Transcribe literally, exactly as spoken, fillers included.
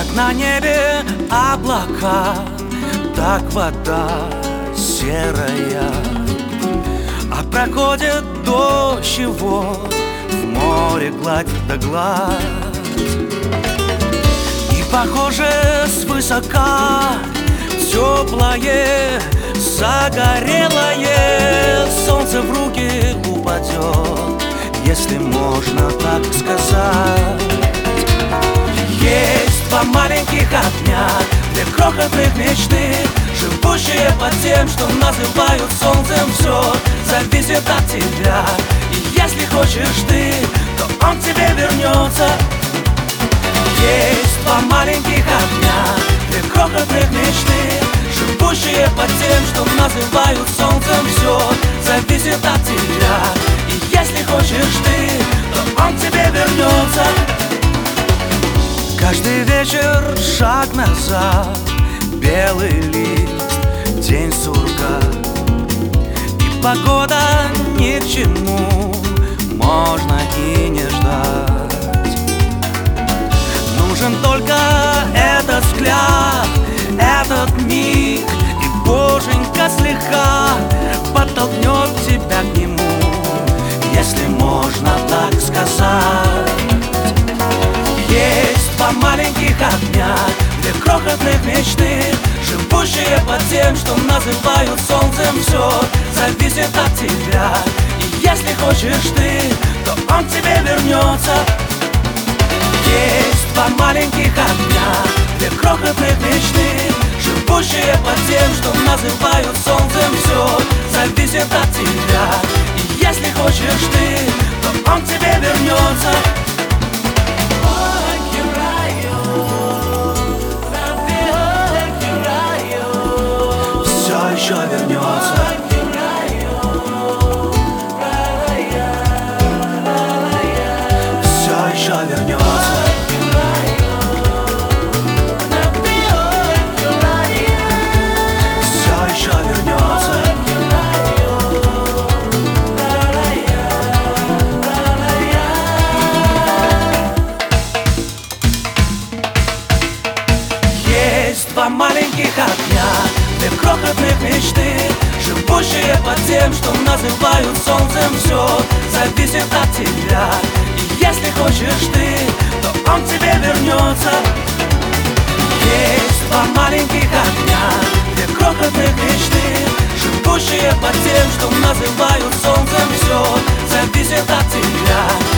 Как на небе облака, так вода серая. А проходит дождь и вот в море гладь да гладь. И похоже свысока теплое, загорелое солнце в руки упадет, если можно так сказать. Есть два маленьких огня, две крохотных мечты, живущие под тем, что называют солнцем. Все зависит от тебя, и если хочешь ты, то он тебе вернется. Есть два маленьких огня, две крохотных мечты, живущие под тем, что называют солнцем. Все зависит от тебя, и если хочешь ты, то он тебе вернется. Каждый вечер шаг назад, белый лист, день сурка. И погода ни к чему, можно и не ждать. Нужен только этот взгляд, этот миг, и Боженька слегка подтолкнет тебя к нему, если можно так сказать. Есть два маленьких огня, две крохотных мечты, живущие под тем, что называют солнцем. Все зависит от тебя, и если хочешь ты, то он тебе вернется. Есть два маленьких огня, две крохотных мечты, живущие под тем, что называют солнцем. Все зависит от тебя, и если хочешь ты, то он тебе вернется. Все еще вернется. Все еще вернется. Все еще вернется. Есть два маленьких огня, две крохотных мечты, живущие под тем, что называют солнцем. Все зависит от тебя, и если хочешь ты, то он тебе вернется. Есть два маленьких огня, две крохотных мечты, живущие под тем, что называют солнцем. Все зависит от тебя,